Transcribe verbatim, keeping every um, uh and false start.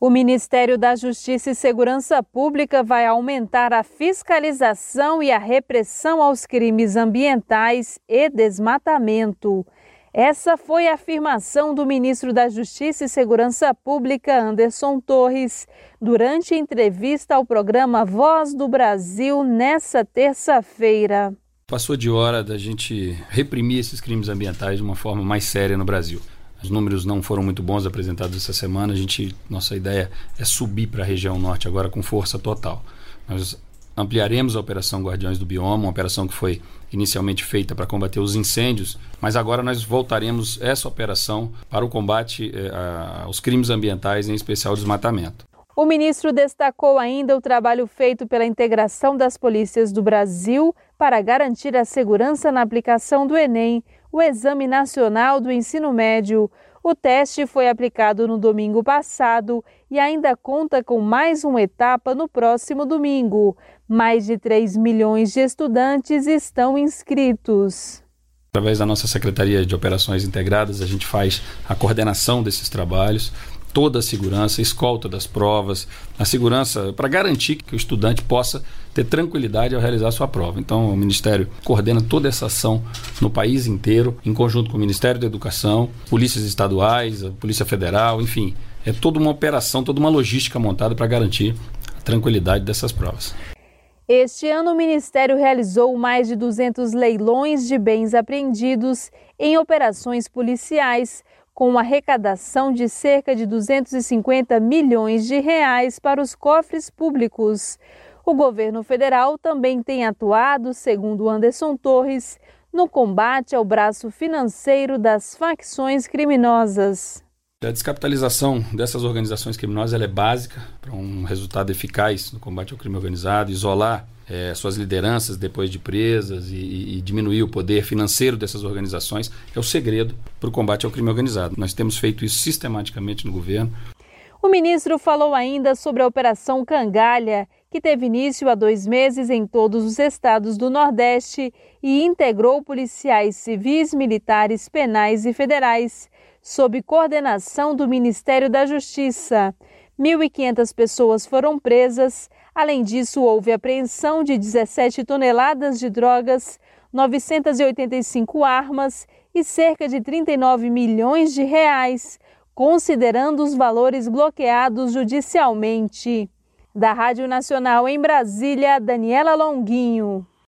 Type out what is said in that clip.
O Ministério da Justiça e Segurança Pública vai aumentar a fiscalização e a repressão aos crimes ambientais e desmatamento. Essa foi a afirmação do ministro da Justiça e Segurança Pública, Anderson Torres, durante entrevista ao programa Voz do Brasil nesta terça-feira. Passou de hora da gente reprimir esses crimes ambientais de uma forma mais séria no Brasil. Os números não foram muito bons apresentados essa semana. A gente, nossa ideia é subir para a região norte agora com força total. Nós ampliaremos a Operação Guardiões do Bioma, uma operação que foi inicialmente feita para combater os incêndios, mas agora nós voltaremos essa operação para o combate eh, aos crimes ambientais, em especial o desmatamento. O ministro destacou ainda o trabalho feito pela integração das polícias do Brasil para garantir a segurança na aplicação do Enem, o Exame Nacional do Ensino Médio. O teste foi aplicado no domingo passado e ainda conta com mais uma etapa no próximo domingo. Mais de três milhões de estudantes estão inscritos. Através da nossa Secretaria de Operações Integradas, a gente faz a coordenação desses trabalhos, toda a segurança, a escolta das provas, a segurança para garantir que o estudante possa ter tranquilidade ao realizar a sua prova. Então, o Ministério coordena toda essa ação no país inteiro, em conjunto com o Ministério da Educação, polícias estaduais, a Polícia Federal, enfim, é toda uma operação, toda uma logística montada para garantir a tranquilidade dessas provas. Este ano, o Ministério realizou mais de duzentos leilões de bens apreendidos em operações policiais, com uma arrecadação de cerca de duzentos e cinquenta milhões de reais para os cofres públicos. O governo federal também tem atuado, segundo Anderson Torres, no combate ao braço financeiro das facções criminosas. A descapitalização dessas organizações criminosas ela é básica para um resultado eficaz no combate ao crime organizado, isolar é, suas lideranças depois de presas e, e, e diminuir o poder financeiro dessas organizações é o segredo para o combate ao crime organizado. Nós temos feito isso sistematicamente no governo. O ministro falou ainda sobre a Operação Cangalha, que teve início há dois meses em todos os estados do Nordeste e integrou policiais civis, militares, penais e federais, sob coordenação do Ministério da Justiça. mil e quinhentas pessoas foram presas. Além disso, houve apreensão de dezessete toneladas de drogas, novecentas e oitenta e cinco armas e cerca de trinta e nove milhões de reais, considerando os valores bloqueados judicialmente. Da Rádio Nacional em Brasília, Daniela Longuinho.